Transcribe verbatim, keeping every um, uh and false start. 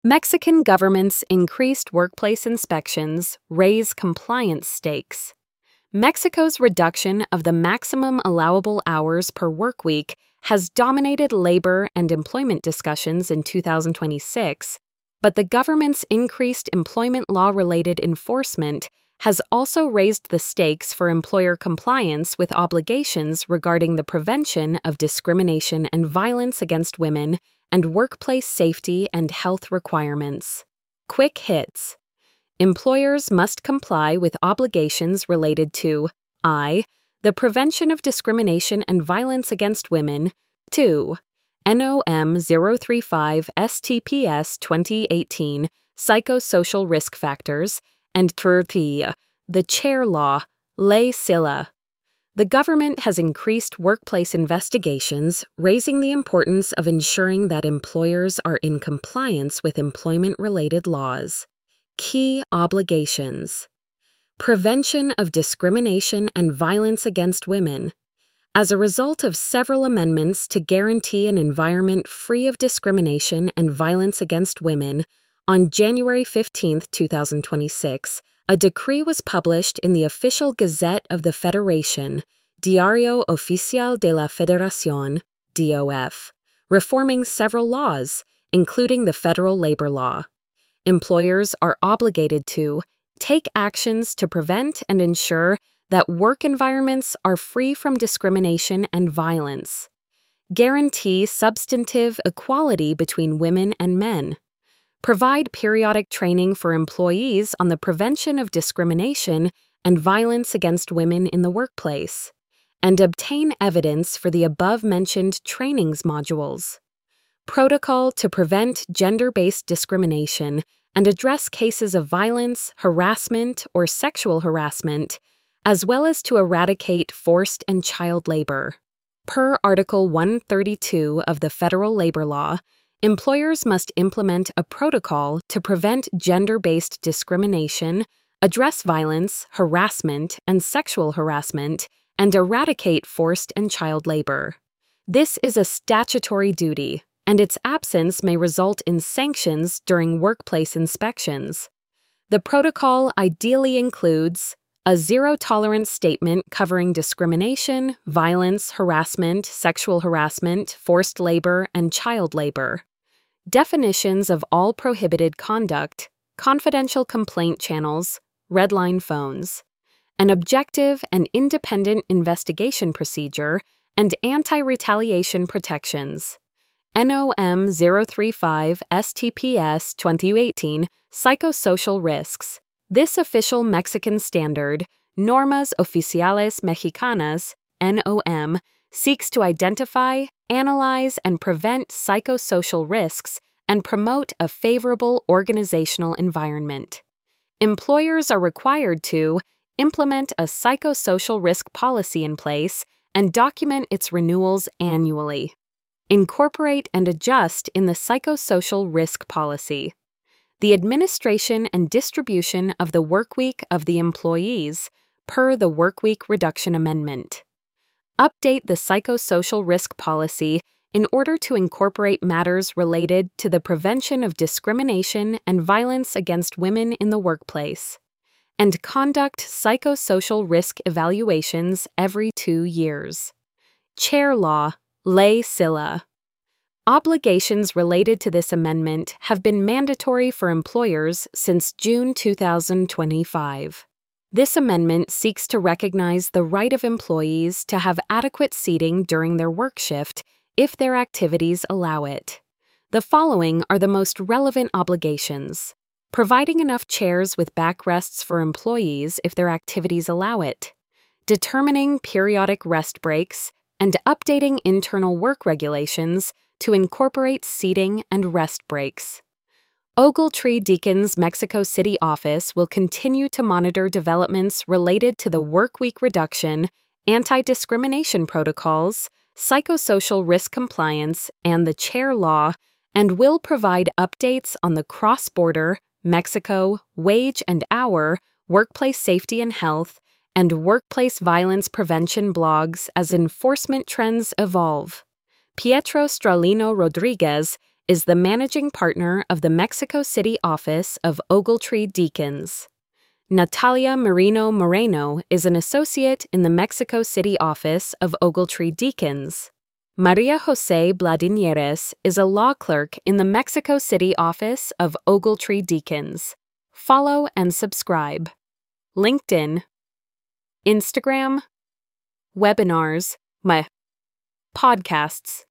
Mexican government's increased workplace inspections raise compliance stakes. Mexico's reduction of the maximum allowable hours per workweek has dominated labor and employment discussions in two thousand twenty-six, but the government's increased employment law-related enforcement has also raised the stakes for employer compliance with obligations regarding the prevention of discrimination and violence against women and workplace safety and health requirements. Quick hits. Employers must comply with obligations related to I. The prevention of discrimination and violence against women. two. N O M zero three five S T P S twenty eighteen Psychosocial Risk Factors, and three. The Chair Law, Ley Silla. The government has increased workplace investigations, raising the importance of ensuring that employers are in compliance with employment-related laws. Key obligations. Prevention of discrimination and violence against women. As a result of several amendments to guarantee an environment free of discrimination and violence against women, on January fifteenth, two thousand twenty-six, a decree was published in the Official Gazette of the Federation, Diario Oficial de la Federación, D O F, reforming several laws, including the federal labor law. Employers are obligated to take actions to prevent and ensure that work environments are free from discrimination and violence, guarantee substantive equality between women and men, provide periodic training for employees on the prevention of discrimination and violence against women in the workplace, and obtain evidence for the above-mentioned trainings modules. Protocol to prevent gender-based discrimination and address cases of violence, harassment, or sexual harassment, as well as to eradicate forced and child labor. Per Article one thirty-two of the Federal Labor Law, employers must implement a protocol to prevent gender-based discrimination, address violence, harassment, and sexual harassment, and eradicate forced and child labor. This is a statutory duty, and its absence may result in sanctions during workplace inspections. The protocol ideally includes a zero-tolerance statement covering discrimination, violence, harassment, sexual harassment, forced labor, and child labor, definitions of all prohibited conduct, confidential complaint channels, red line phones, an objective and independent investigation procedure, and anti-retaliation protections. N O M zero three five S T P S twenty eighteen Psychosocial Risks. This official Mexican standard, Normas Oficiales Mexicanas, N O M, seeks to identify, analyze, and prevent psychosocial risks and promote a favorable organizational environment. Employers are required to implement a psychosocial risk policy in place and document its renewals annually. Incorporate and adjust in the psychosocial risk policy. The administration and distribution of the workweek of the employees per the Workweek Reduction Amendment. Update the psychosocial risk policy in order to incorporate matters related to the prevention of discrimination and violence against women in the workplace, and conduct psychosocial risk evaluations every two years. Chair Law, Ley Silla. Obligations related to this amendment have been mandatory for employers since June two thousand twenty-five. This amendment seeks to recognize the right of employees to have adequate seating during their work shift if their activities allow it. The following are the most relevant obligations: providing enough chairs with backrests for employees if their activities allow it, determining periodic rest breaks, and updating internal work regulations to incorporate seating and rest breaks. Ogletree Deacon's Mexico City office will continue to monitor developments related to the workweek reduction, anti-discrimination protocols, psychosocial risk compliance, and the Chair Law, and will provide updates on the cross-border, Mexico, wage and hour, workplace safety and health, and workplace violence prevention blogs as enforcement trends evolve. Pietro Stralino Rodriguez is the managing partner of the Mexico City office of Ogletree Deacons. Natalia Marino Moreno is an associate in the Mexico City office of Ogletree Deacons. Maria Jose Bladinieres is a law clerk in the Mexico City office of Ogletree Deacons. Follow and subscribe. LinkedIn, Instagram, webinars, my podcasts.